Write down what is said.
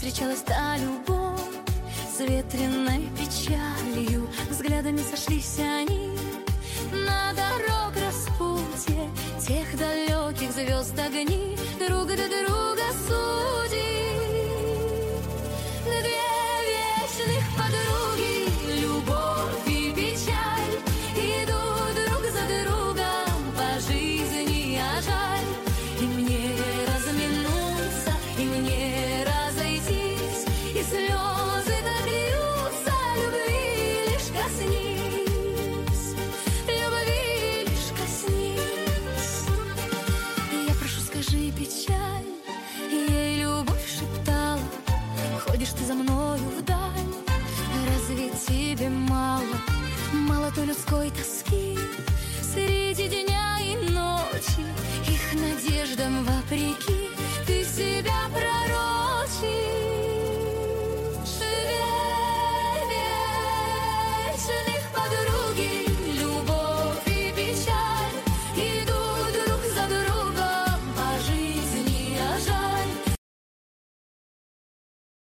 встречалась та любовь с ветреной печалью. Взглядами сошлись они на дорог распутье тех далеких звезд огни друг до друга судит. Две вечных подруги, любовь и печаль, идут друг за другом по жизни, а жаль им не разминуться, им не разойтись, и слезы добьются любви лишь коснись, любви лишь коснись. Я прошу, скажи, печаль, ей любовь шептала, ходишь ты за мною вдаль, разве тебе мало, мало той людской тоски?